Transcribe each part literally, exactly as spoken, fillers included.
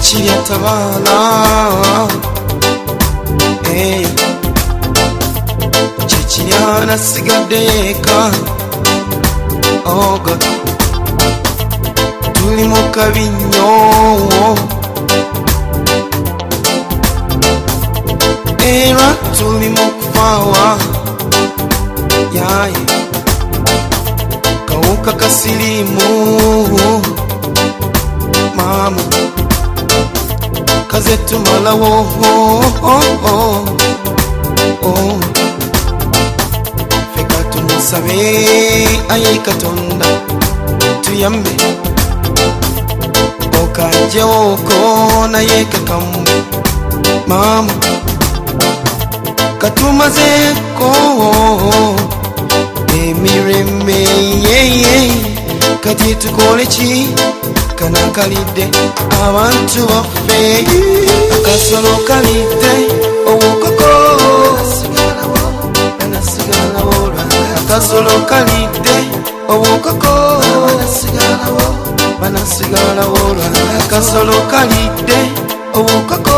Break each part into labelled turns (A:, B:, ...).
A: chekiri atabala eh chekiri anasigadde yeka oh God tuli mu kabinyo era tuli mu kufawa yaye kawuka kasilimu mama kaze tumalawo oh, oh, oh, oh. Feka tumusabe aye Katonda tuyambe okanje oko naye kakambe mama katumazeko emirembe yeye kati tukole ki kana kalide abantu baffe akasolo kalide obukoko akasolo kalide obukoko banasigala wolwa akasolo kalide obukoko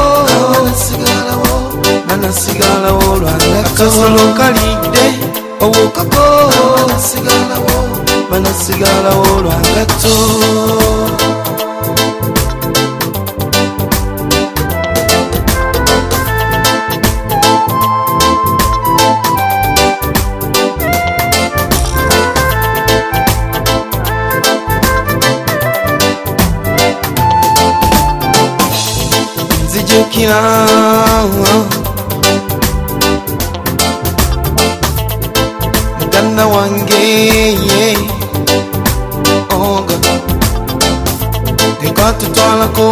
A: banasigala wolwa akasolo kalide obukoko banasigala wolwa gato nzijukira muganda wange oga ekatutwalako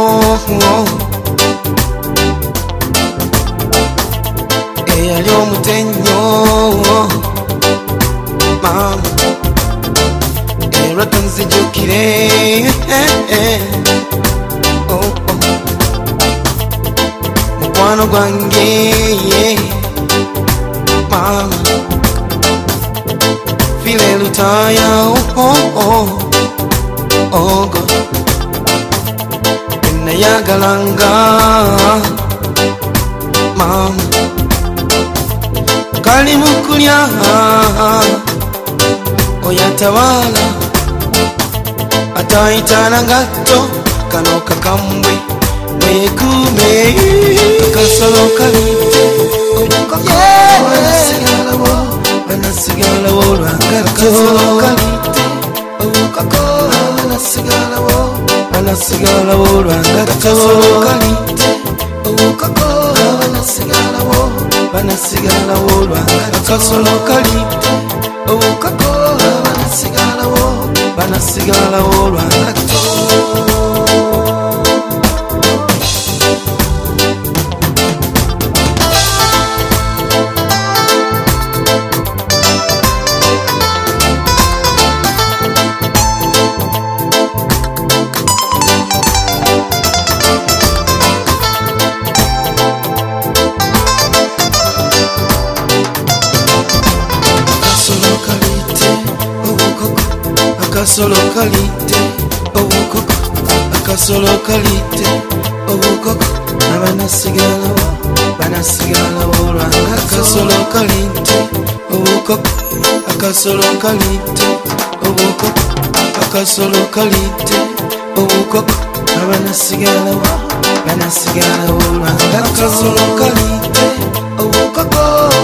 A: eyali omutenyo mama era tanzijukire mukwano gwange mama file lutaya oh oh oh oh God enayagalanga mama kali mukulya oyatabala atayitana gato kano kakambwe mwekume akasolo kalite banasigala wo banasigala wo lwangato kalite obukako banasigala wo banasigala wo lwangato kalite obukako banasigala wo banasigala wo lwangato kalite obukako banasigala wo banasigala wo lwangato akasolo kalite obukoko akasolo kalite obukoko abanasigala wo banasigala wo lwanga akasolo kalite obukoko akasolo kalite obukoko akasolo kalite obukoko abanasigala wo banasigala wo lwanga akasolo kalite obukoko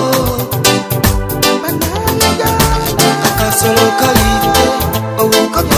A: akasolo kalite obukoko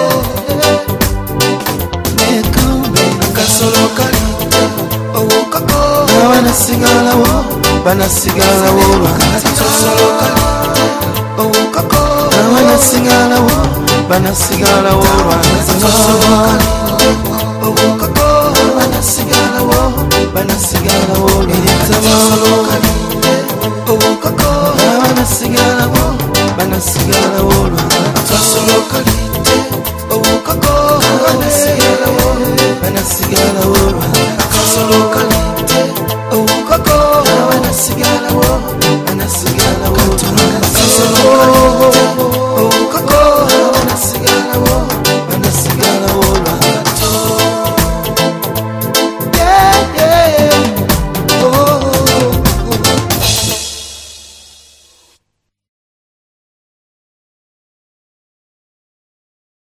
A: nekume akasolo kalite obukoko banasigala wo banasigala wo akasolo kalite obukoko banasigala wo banasigala wo akasolo kalite obukoko banasigala wo banasigala wo akasolo kalite obukoko banasigala wo banasigala wo akasolo kalite obukoko banasigala wo banasigala wo akasolo kalite